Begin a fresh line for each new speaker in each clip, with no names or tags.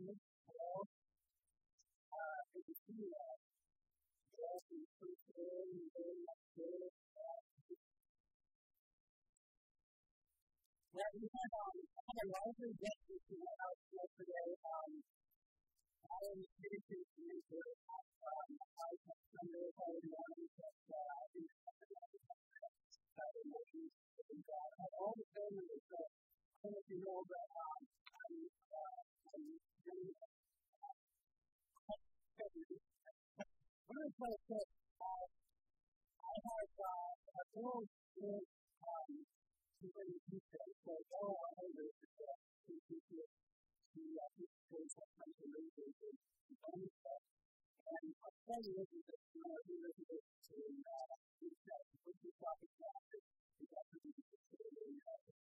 good call. If you see that, yes, it's pretty good, and very much good. Well, we had a larger guest issue out yesterday. I was getting to the answer. I have some of it already on, but I think all the families that I don't know if you know that I'm getting one of the places that I have a girl with somebody who said, so all I know is that she goes sometimes to raise her and stuff. And I'll tell you what is that, he lives to he's got a big topic about it. He's got to be considered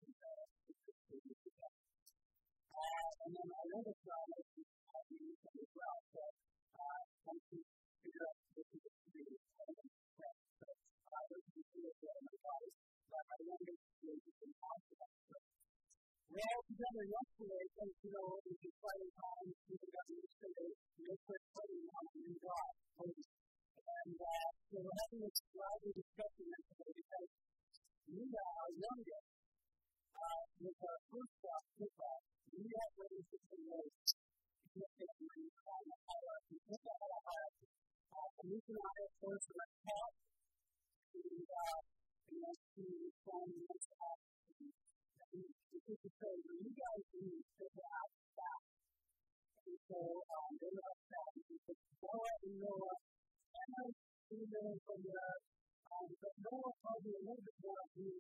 and then I know that is having some as well. So once you figure out what you do, so I was considered my advice, but I wanted to do some concept. We're all together yesterday, because, it was exciting times. People got used to it. Real quick, putting on a new God. And so we're having this lively discussion yesterday because Nina, our youngest, with our first class kickoff, we have raised some ways to get this money on the hierarchy. Look at how hierarchy. We can have a person that's taught to respond to this to say, you guys need to figure out that. And so, they were upset. Because Noah and Noah, and I see them from there, but Noah probably a little bit more abused.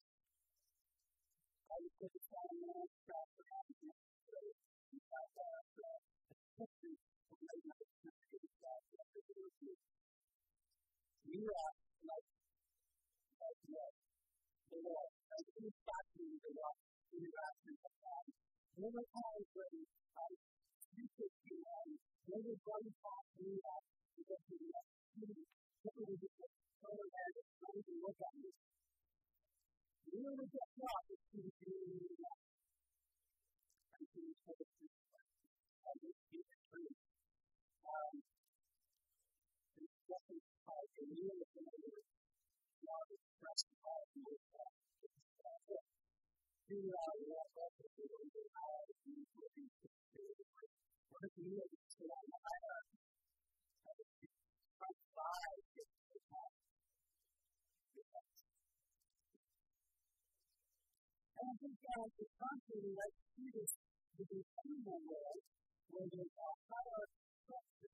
I would say the time Noah stopped around here. So, he got the history of maybe the history of God that they were abused. You are like what? The Lord. And he's talking to the Lord. There were times when you could see there was one time we had to go to the people would just turn around and try to look at me. We were just not to see the beauty of that. And so we said it's just I just see the truth. It's definitely like a real familiar not expressed by the Lord. We are also doing the higher things with these things. What if you have to stay on the hierarchy? From 5 to 10. And I think it's contrary like to this with the animal world where there's a hierarchy structure.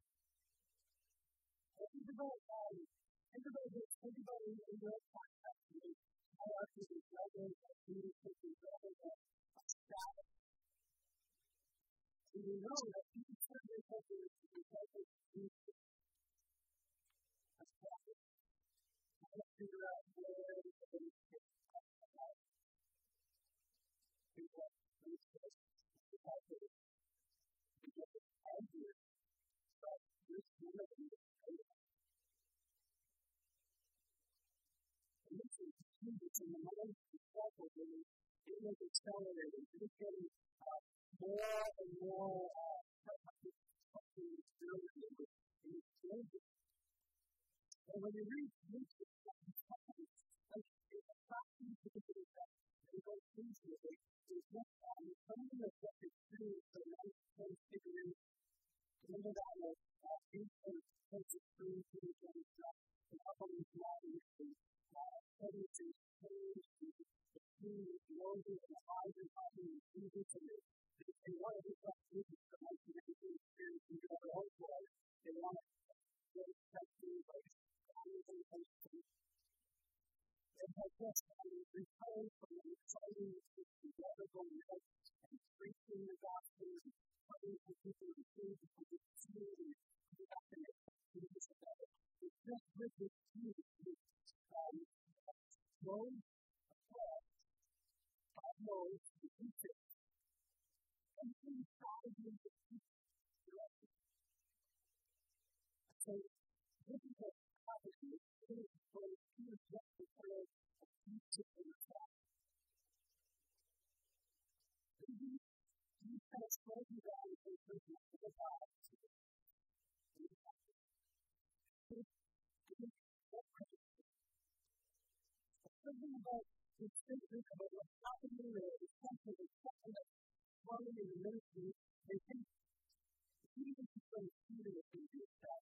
Think about in your context. Hierarchy is rather than leadership is rather than a status. And you know that you can turn yourself into leadership. A status. You have to figure out where the leadership comes from. Because leadership is how to get it obvious. But this unity is great. And this is huge in the mind of the cycle really. It was accelerating. It was getting more and more experience in its changes. And when you read Luke's it's not easy to do that. They don't easy to do it. It's just something that's just experience that makes things figure in. Remember that was these experience in the stuff. And how come it's not easy? Everything change, the team is loaded, and the eyes are talking, and easy to do. They want to do something that makes you make an experience in your own life. They want to get something like everything. And I guess return from an exciting together going out and preaching the gospel and praying for people to receive the community and you have to make changes about it. It's just with this community. Knows God knows the future. And He's trying to the future direction. So, this is what happens. It is for you to just prepare a future for yourself. You test slows you down and takes you to the top. Something about the statement about what's happening there is something that's running in the ministry. They think even if they're shooting at the attack.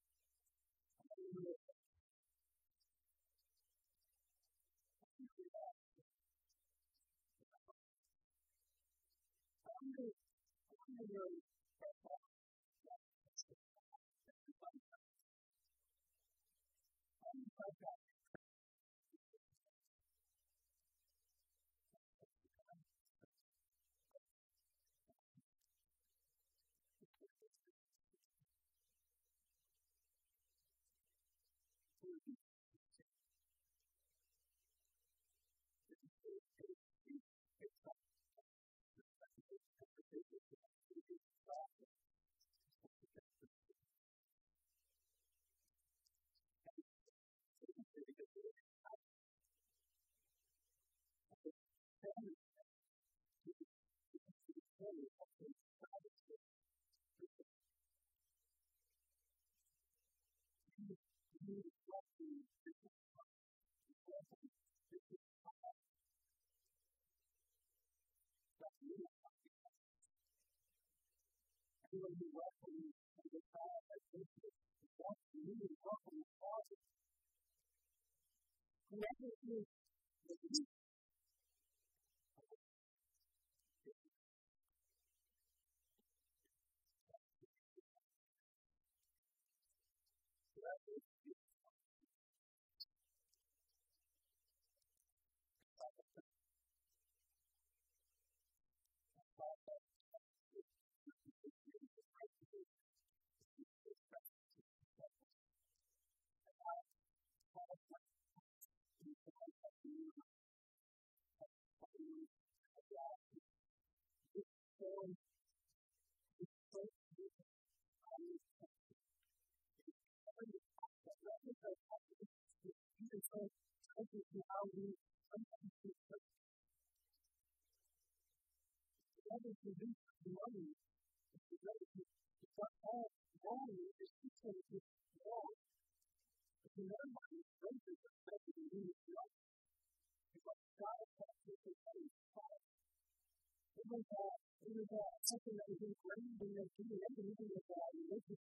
Something that was ingrained in their DNA, and even with that religion.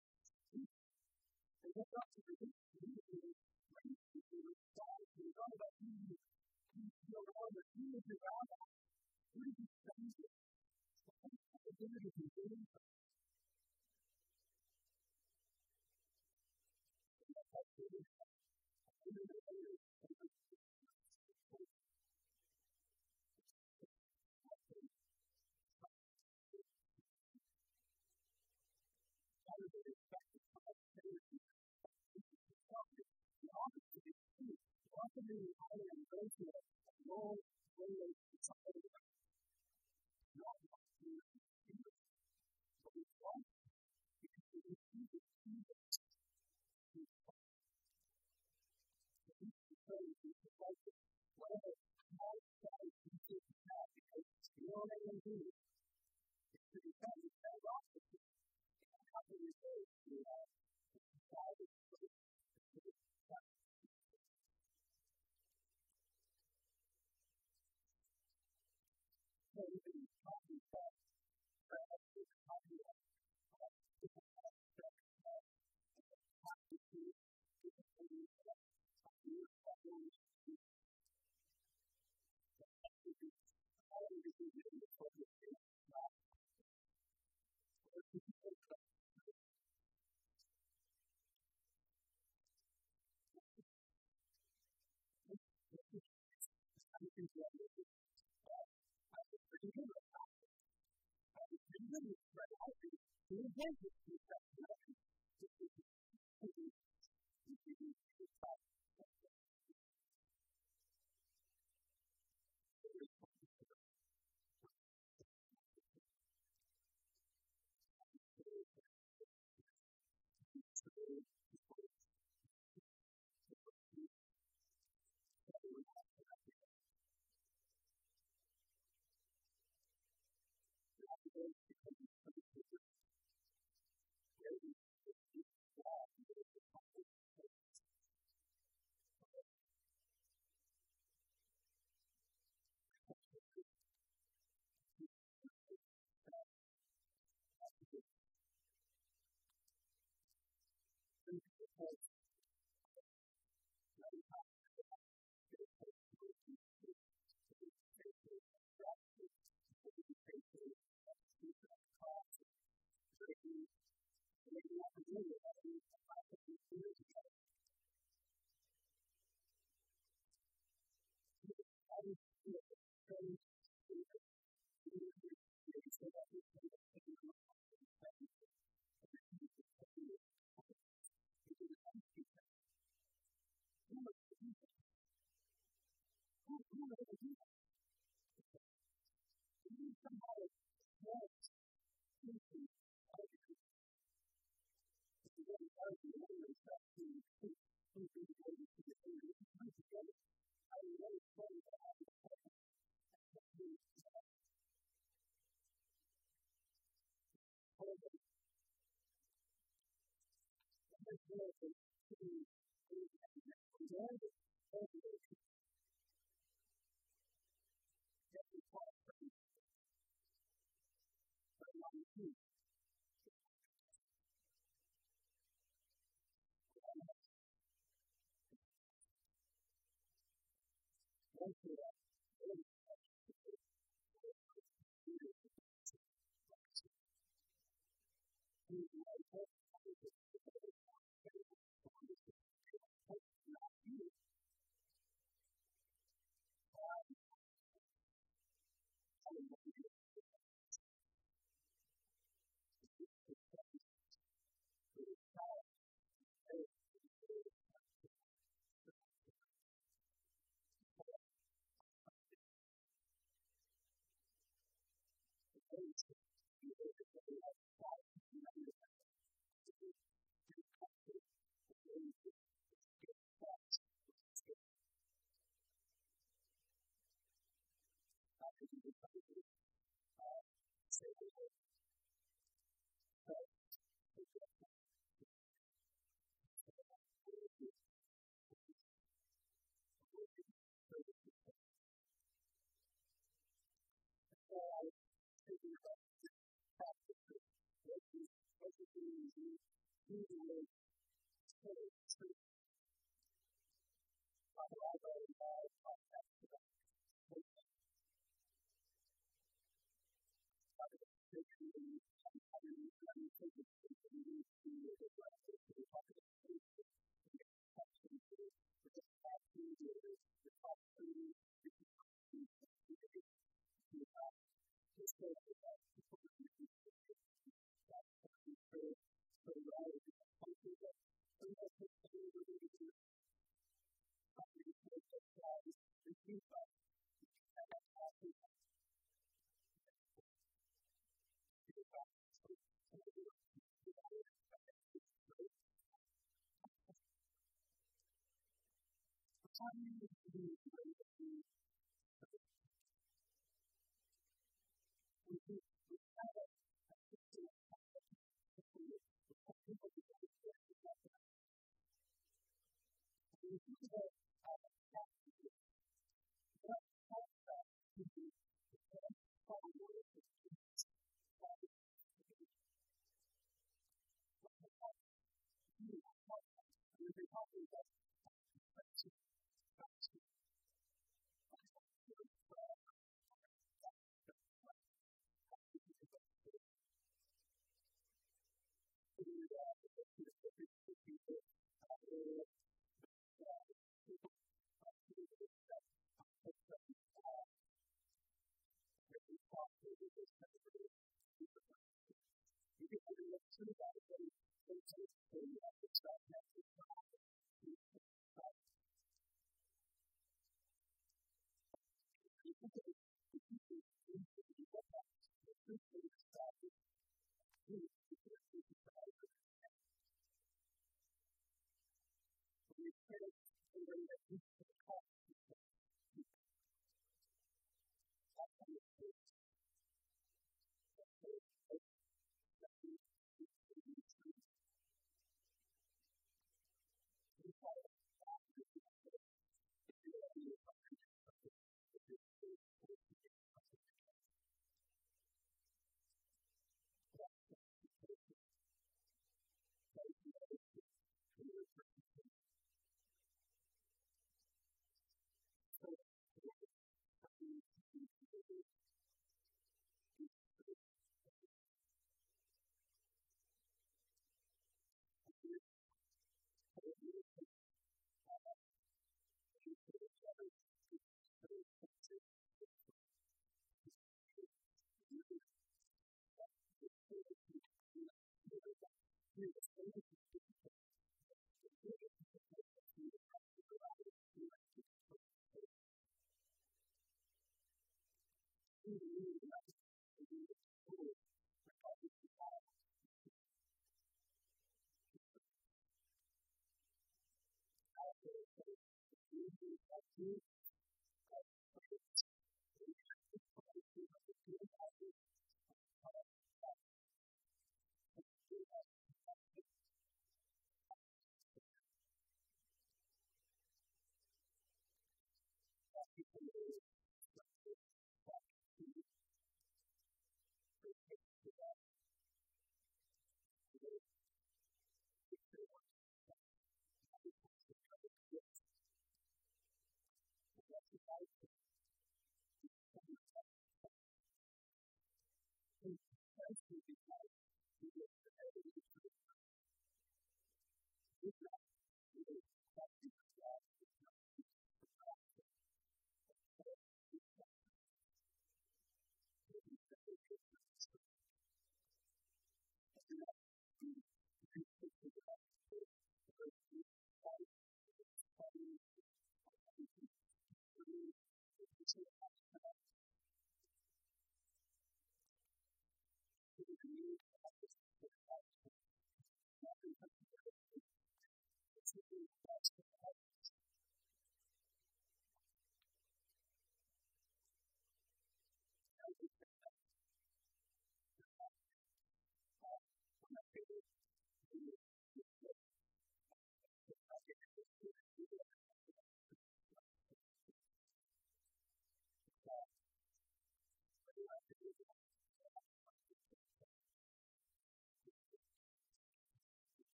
And that's not to religion, it's not about who you are, but who is your rabbi? Who did you study with? What kind of identity do you bring? able to do that. You need somebody else thinking of you. If you really are the only stuff to be able to get through it, you need to get it. I really pray that I will pray that you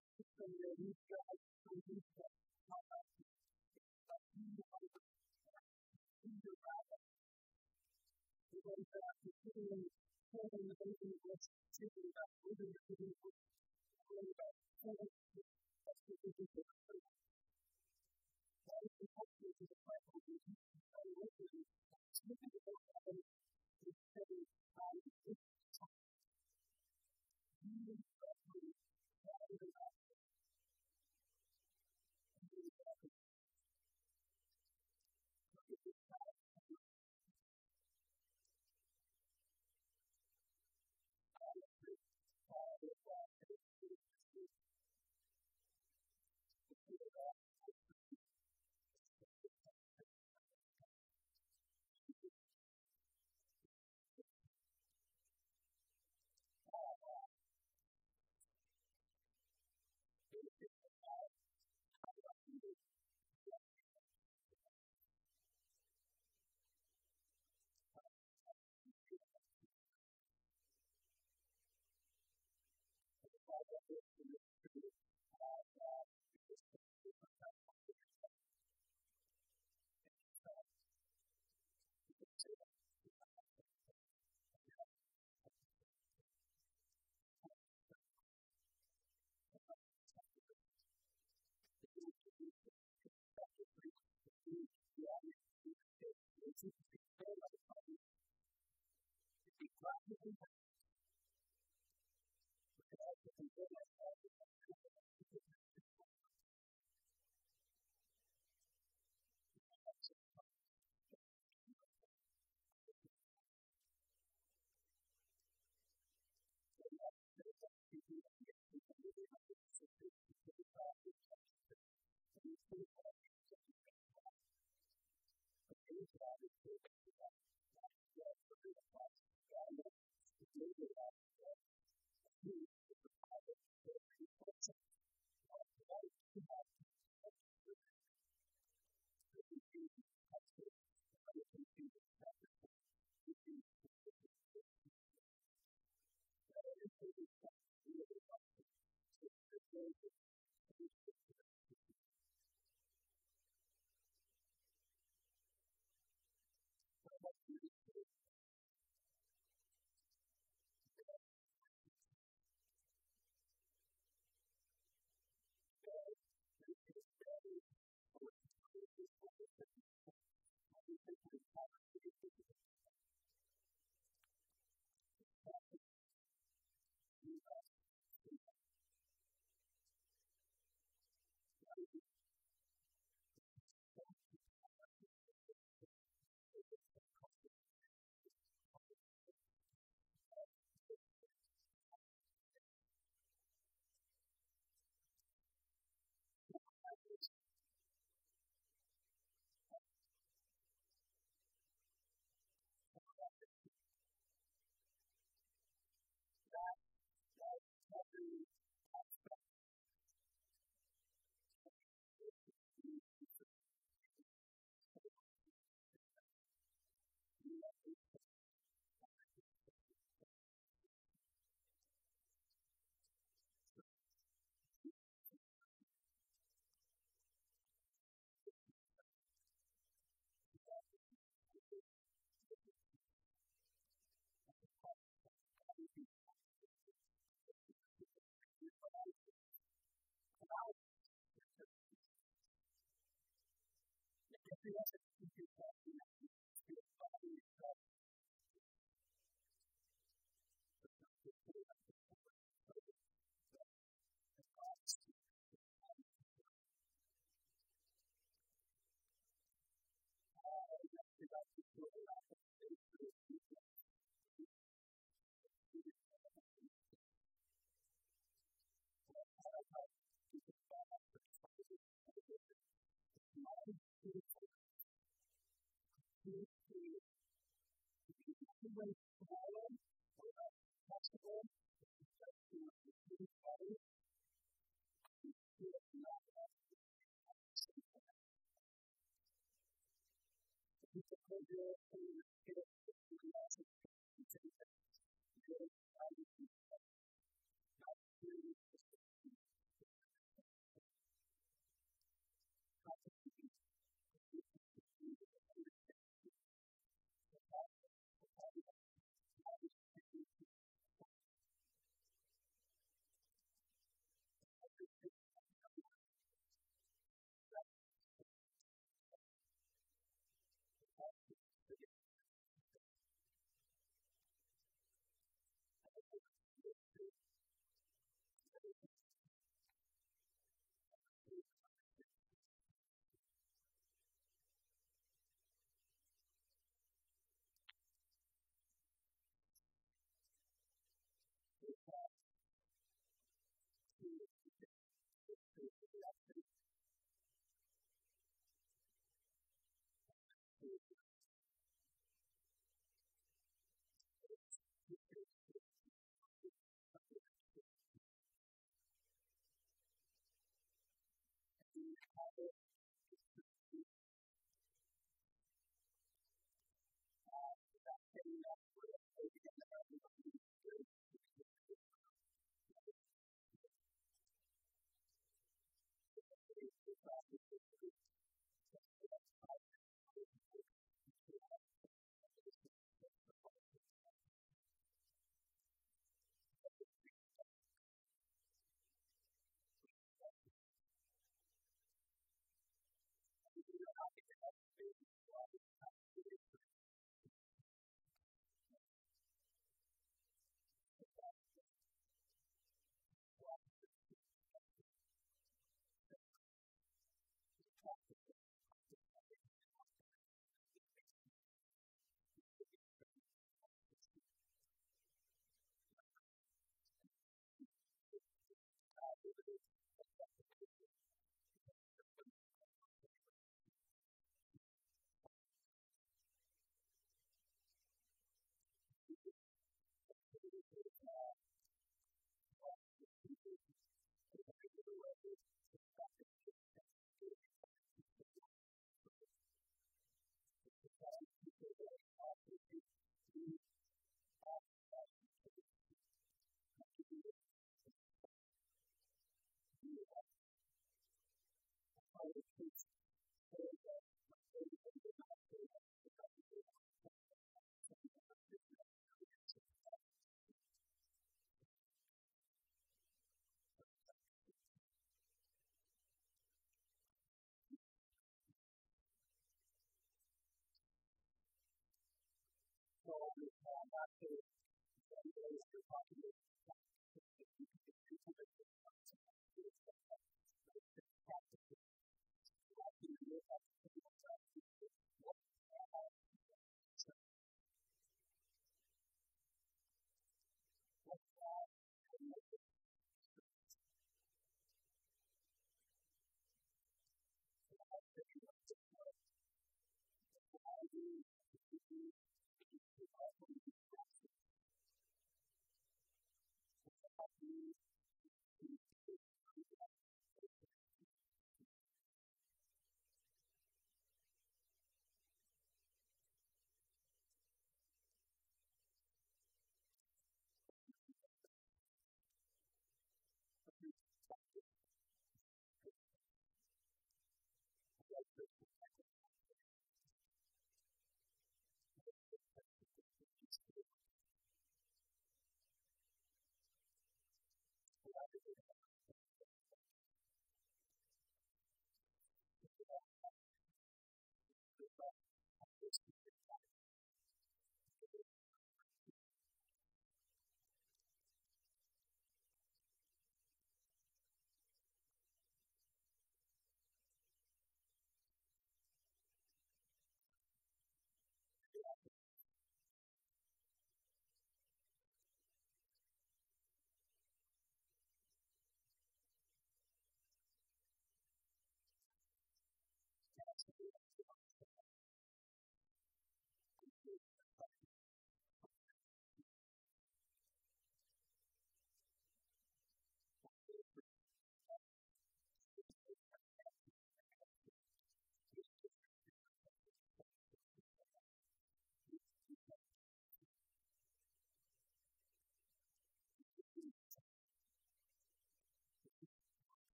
system where these guys come into the going to continually telling the baby what's taking about moving the baby what's going about telling that's what they do for the baby. That is the culture of the Bible. We can tell you what it is. It's looking at what happens to say, it's time. You need to be rather than that. You need to be look at this time.